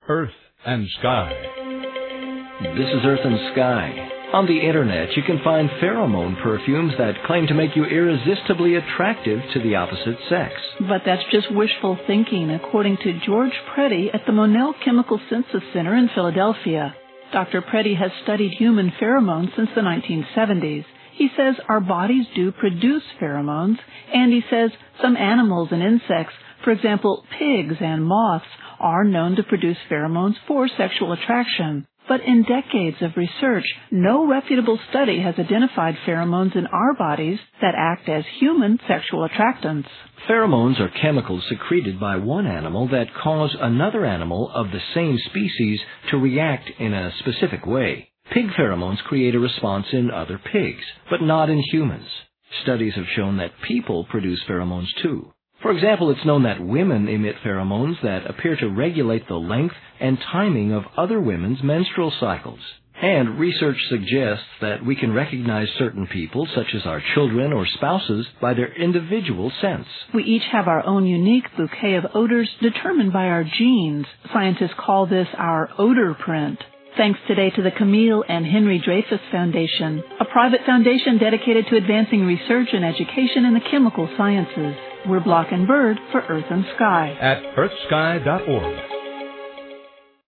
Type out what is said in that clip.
Earth and Sky. This is Earth and Sky. On the internet, you can find pheromone perfumes that claim to make you irresistibly attractive to the opposite sex. But that's just wishful thinking, according to George Preddy at the Monell Chemical Synthesis Center in Philadelphia. Dr. Preddy has studied human pheromones since the 1970s. He says our bodies do produce pheromones, and he says some animals and insects, for example, pigs and moths, are known to produce pheromones for sexual attraction. But in decades of research, no reputable study has identified pheromones in our bodies that act as human sexual attractants. Pheromones are chemicals secreted by one animal that cause another animal of the same species to react in a specific way. Pig pheromones create a response in other pigs, but not in humans. Studies have shown that people produce pheromones too. For example, it's known that women emit pheromones that appear to regulate the length and timing of other women's menstrual cycles. And research suggests that we can recognize certain people, such as our children or spouses, by their individual scents. We each have our own unique bouquet of odors determined by our genes. Scientists call this our odor print. Thanks today to the Camille and Henry Dreyfus Foundation, a private foundation dedicated to advancing research and education in the chemical sciences. We're Block and Bird for Earth and Sky. At earthsky.org.